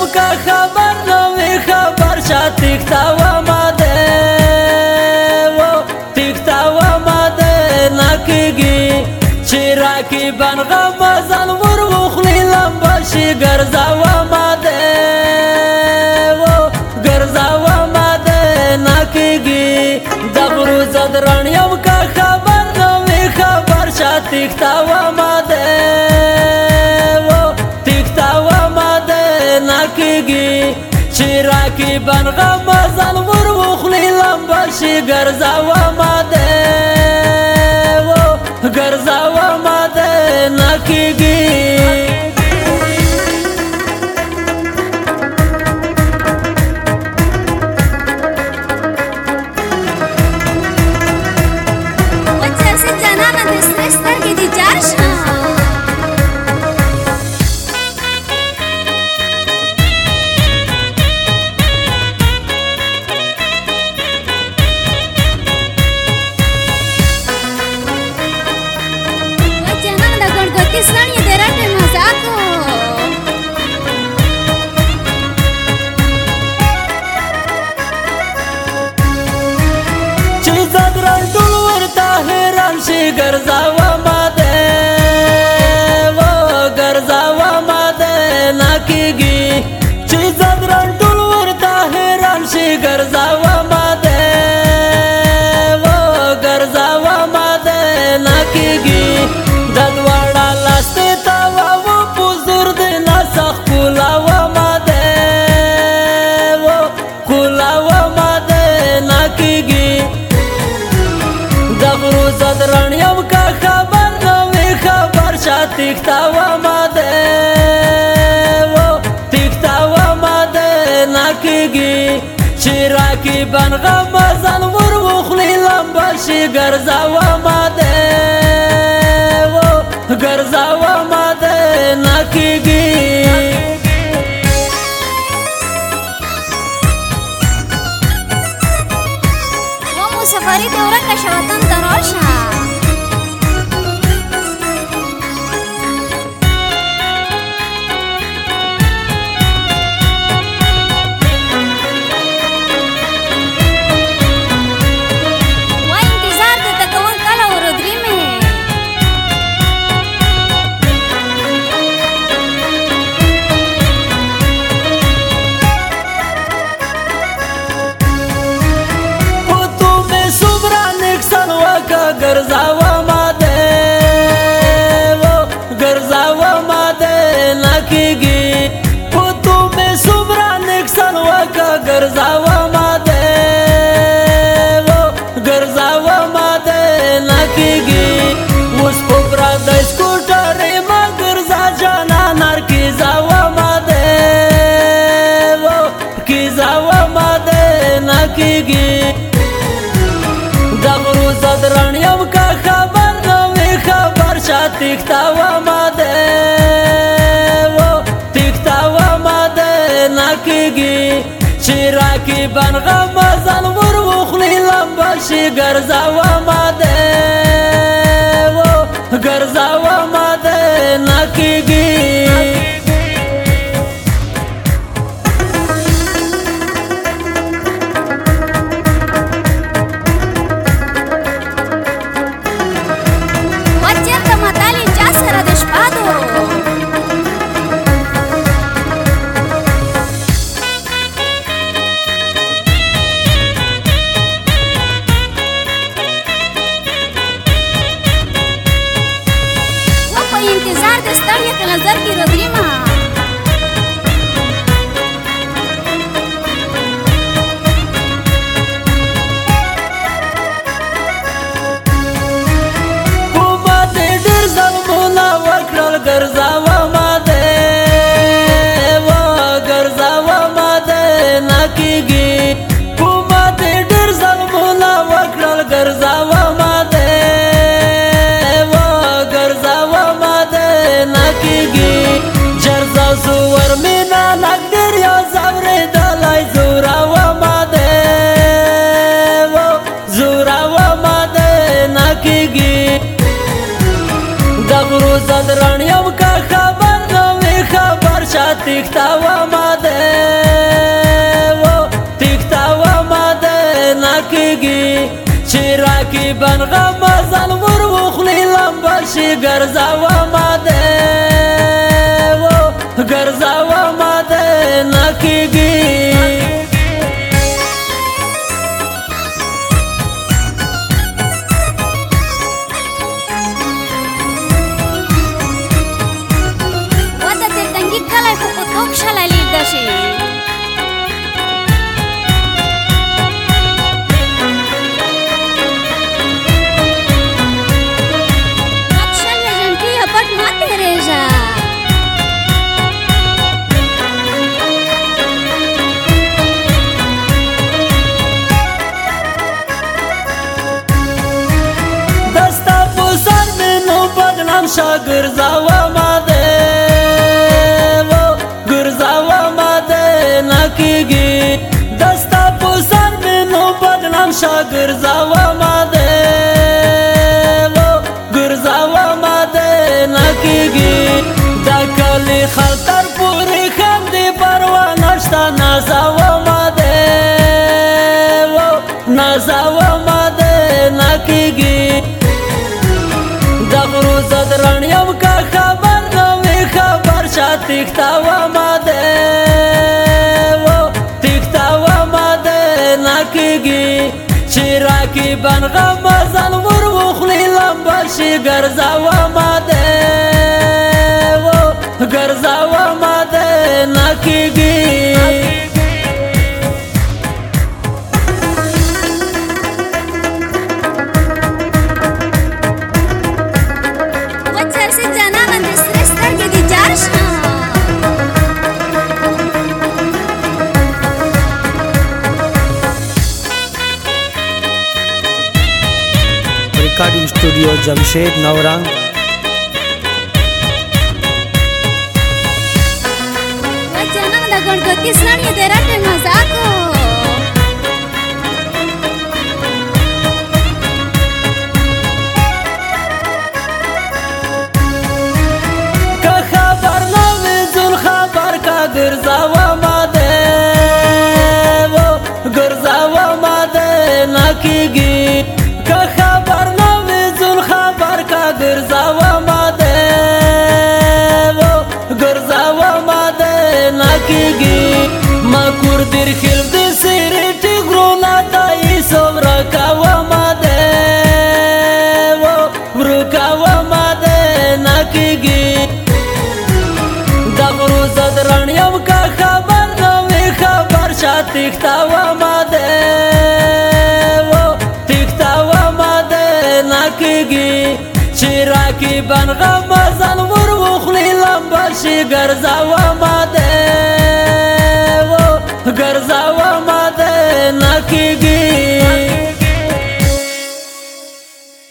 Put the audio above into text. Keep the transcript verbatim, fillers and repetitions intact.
یم که خبر نوی خبر شا تیکتا و ماده تیکتا و ماده نکیگی چی راکی بن غمازن ور وخلی لنباشی گرزا و ماده گرزا و ماده نکیگی دغرو زدران یم که خبر نوی خبر شا تیکتا و ماده چی راکی بن غمازن ور وخلی لنباشی گرزا و ماده گرزا و ماده نکیگی گرزا و ماده گرزا و ماده نکیگی چی زدران دل ورتا حیران شی گرزا و ماده گرزا و ماده نکیگی ددواړه لاستی تاوا و پوزور دی نسخ کولا و ماده کولا و ماده نکیگی دغرو زدران یم که خبر نوی خبر شا تیکتا و ماده تیکتا و ماده نکیگی چی راکی بن غمازن ور وخلی لنباشی گرزا و ماده گرزا و ماده نکیگی سفری دورک شوطن دروشا گرزا و ماده گرزا و ماده نکیگی پتو میں سمرا نکسن وکا گرزا و ماده گرزا و ماده نکیگی اس پپرا د سکوټر ما گرزا جانا نار کیزا و ماده کیزا و ماده نکیگی دغرو زدران یم که خبر نوی خبر شا تیکتا و ماده تیکتا و ماده نکیگی چی راکی بن غمازن ور وخلی لنباشی گرزا و ماده گرزا و ماده نکیگی नजर की रोद्रिमा कुमाते डर ज़ल्मुना वक्रल गरजा व मादे वो गरजा व मादे नकीगी कुमाते डर ज़ल्मुना वक्रल गरजा व मादे वो गरजा व मादे नकीगी जरजा सुवर मिना नगदर या ज़ावरे दलाई ज़ूरा व मादे वो ज़ूरा व मादे नकीगी दगरू زدران یم که خبر نوی خبر شا تیکتا و ماده نکیږي چې راکیبن غمازان ور وخلی لمبه شي ګرځومه دی ګرځومه دی نکیږي شا ګرځومه دی ګرځومه دی نکیږي دستا په سر مې نو بدنام شا ګرځومه دی ګرځومه دی نکیږي دا کلی خطر پورې خندې پروا نشته نازومه دی نازومه دی نکیږي دغرو زدران یم که خبر نوی خبر شا تیختاوما دی تیختاوما دی نکیږي چې راکیبن غمازان ور وخلی لمبه شي ګرځومه دی ګرځومه دی نکیږي रिकॉर्डिंग स्टूडियो जमशेद नवरंग गणपति सण तेरा मजाको का खबर नवे जुल खबर का ګرځومه دی ګرځومه دی نکیږي का खबर नवे जुल खबर का ګرځومه دی ګرځومه دی نکیږي ما کور در خل د سیرټ ګرونا دای سومره کومه دی ورکومه دی نکیږي دغرو زدران یم که خبر نوی خبر شا تیختاومه دی نکیږي چې راکیبن غمازان ور وخلی لمبه شي ګرځومه